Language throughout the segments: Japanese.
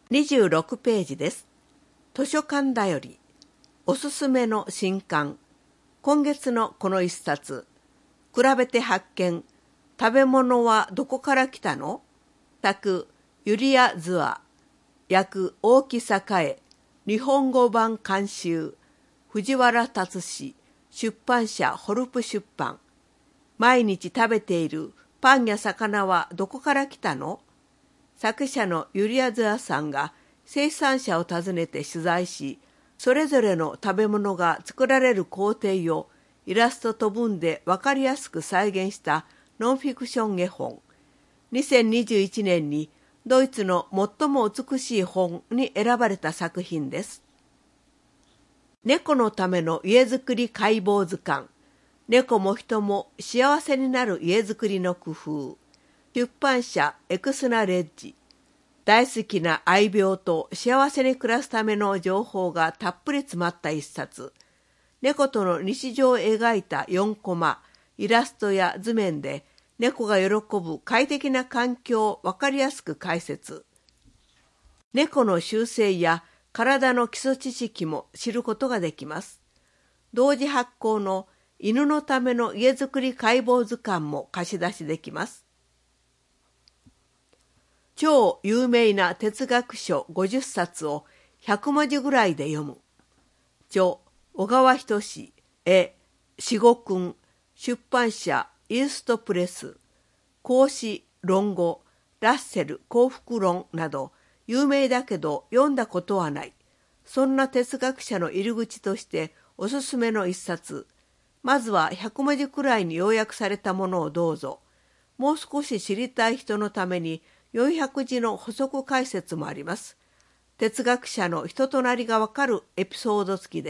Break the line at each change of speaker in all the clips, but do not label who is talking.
26ページです。図書館だよりおすすめの新刊。今月のこの一冊。比べて発見。食べ物はどこから来たの？作ユリア・ズア。訳大木栄。日本語版監修藤原達史。出版社ホルプ出版。毎日食べているパンや魚はどこから来たの？作者のユリア・ズアさんが生産者を訪ねて取材し、それぞれの食べ物が作られる工程をイラストと文で分かりやすく再現したノンフィクション絵本。2021年にドイツの最も美しい本に選ばれた作品です。猫のための家づくり解剖図鑑。猫も人も幸せになる家づくりの工夫。出版社エクスナレッジ。大好きな愛猫と幸せに暮らすための情報がたっぷり詰まった一冊。猫との日常を描いた4コマ、イラストや図面で猫が喜ぶ快適な環境を分かりやすく解説。猫の習性や体の基礎知識も知ることができます。同時発行の犬のための家づくり解剖図鑑も貸し出しできます。超有名な哲学書50冊を100文字ぐらいで読む。著、小川仁志、絵、しごくん、出版社、イーストプレス、孔子、論語、ラッセル、幸福論など、有名だけど読んだことはない。そんな哲学者の入り口としておすすめの一冊。まずは100文字くらいに要約されたものをどうぞ。もう少し知りたい人のために400字の補足解説もあります。哲学者の人となりがわかるエピソード付きです。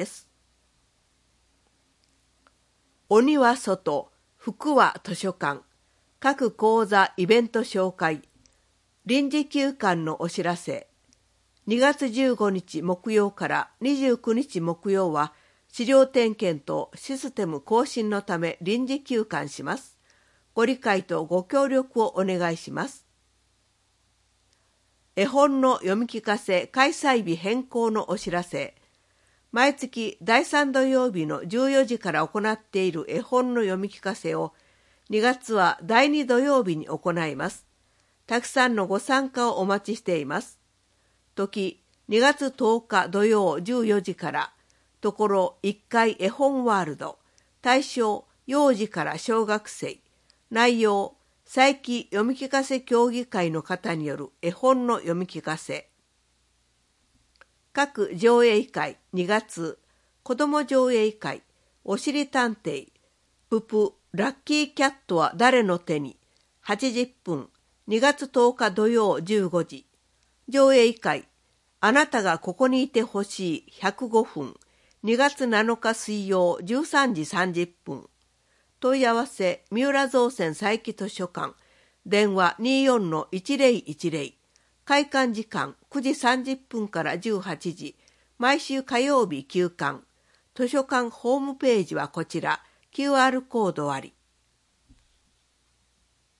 鬼は外、服は図書館。各講座イベント紹介。臨時休館のお知らせ。2月15日木曜から29日木曜は資料点検とシステム更新のため臨時休館します。ご理解とご協力をお願いします。絵本の読み聞かせ開催日変更のお知らせ。毎月第3土曜日の14時から行っている絵本の読み聞かせを2月は第2土曜日に行います。たくさんのご参加をお待ちしています。時2月10日土曜14時から、ところ1階絵本ワールド、対象幼児から小学生、内容佐伯読み聞かせ協議会の方による絵本の読み聞かせ。各上映会2月、子ども上映会、おしり探偵、ププ、ラッキーキャットは誰の手に、80分、2月10日土曜15時。上映会、あなたがここにいてほしい105分、2月7日水曜13時30分。問い合わせ、三浦造船佐伯図書館、電話 24-1010。開館時間9時30分から18時。毎週火曜日休館。図書館ホームページはこちら。QR コードあり。